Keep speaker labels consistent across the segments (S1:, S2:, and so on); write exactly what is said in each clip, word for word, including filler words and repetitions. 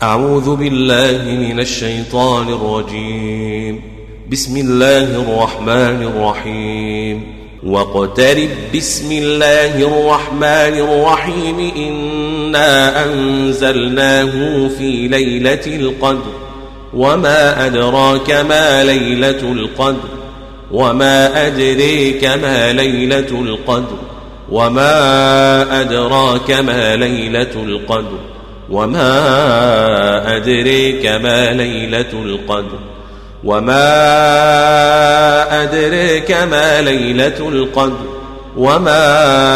S1: أعوذ بالله من الشيطان الرجيم. بسم الله الرحمن الرحيم. واقترب بسم الله الرحمن الرحيم إنا أنزلناه في ليلة القدر وما أدراك ما ليلة القدر وما أدريك ما ليلة القدر وما أدراك ما ليلة القدر وما أدريك ما ليلة القدر وما أدريك ما ليلة القدر وما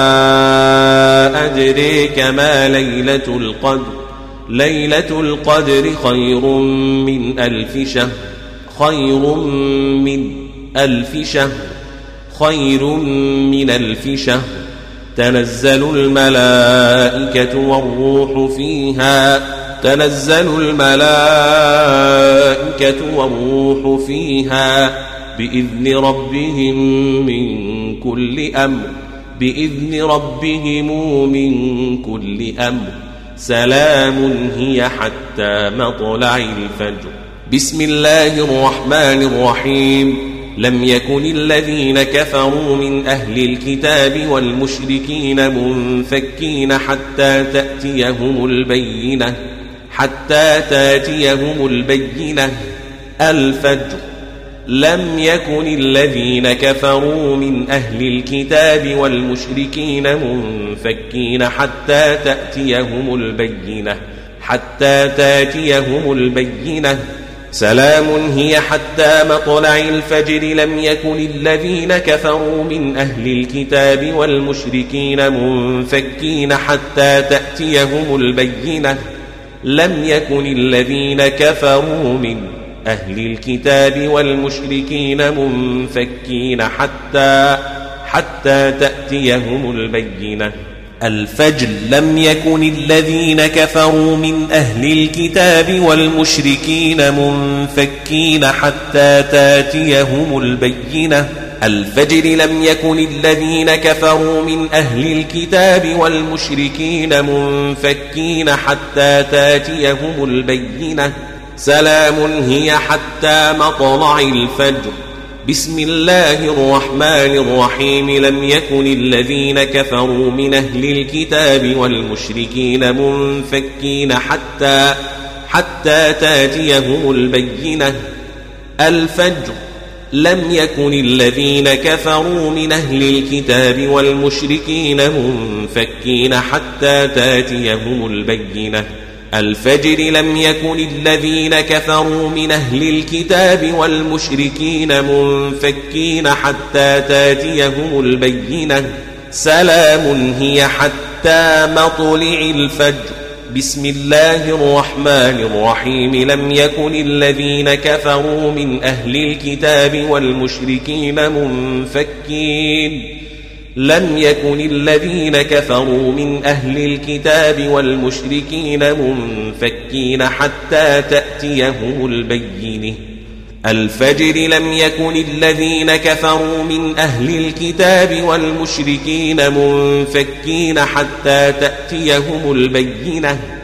S1: أدريك ما ليلة القدر ليلة القدر خير من ألف شهر خير من ألف شهر خير من ألف شهر تنزل الملائكة والروح فيها تنزل الملائكة والروح فيها بإذن ربهم من كل أمر بإذن ربهم من كل أمر سلام هي حتى مطلع الفجر. بسم الله الرحمن الرحيم. لم يكن الذين كفروا من أهل الكتاب والمشركين منفكين حتى تأتيهم البينة حتى تأتيهم البينة الفجر. لم يكن الذين كفروا من أهل الكتاب والمشركين منفكين حتى تأتيهم البينة حتى تأتيهم البينة سلام هي حتى مطلع الفجر. لم يكن الذين كفروا من أهل الكتاب والمشركين منفكين حتى تأتيهم البينة لم يكن الذين كفروا من أهل الكتاب والمشركين منفكين حتى حتى تأتيهم البينة الفجر. لم يكن الذين كفروا من أهل الكتاب والمشركين منفكين حتى تأتيهم البينة الفجر. لم يكن الذين كفروا من أهل الكتاب والمشركين منفكين حتى تأتيهم البينة سلام هي حتى مطلع الفجر. بسم الله الرحمن الرحيم. لم يكن الذين كفروا من أهل الكتاب والمشركين منفكين حتى حتى تأتيهم البينة الفجر. لم يكن الذين كفروا من أهل الكتاب والمشركين منفكين حتى تأتيهم البينة الفجر. لم يكن الذين كفروا من أهل الكتاب والمشركين منفكين حتى تأتيهم البينة سلام هي حتى مطلع الفجر. بسم الله الرحمن الرحيم. لم يكن الذين كفروا من أهل الكتاب والمشركين منفكين لم يكن الذين كفروا من أهل الكتاب والمشركين منفكين حتى تأتيهم البينة الفجر. لم يكن الذين كفروا من أهل الكتاب والمشركين منفكين حتى تأتيهم البينة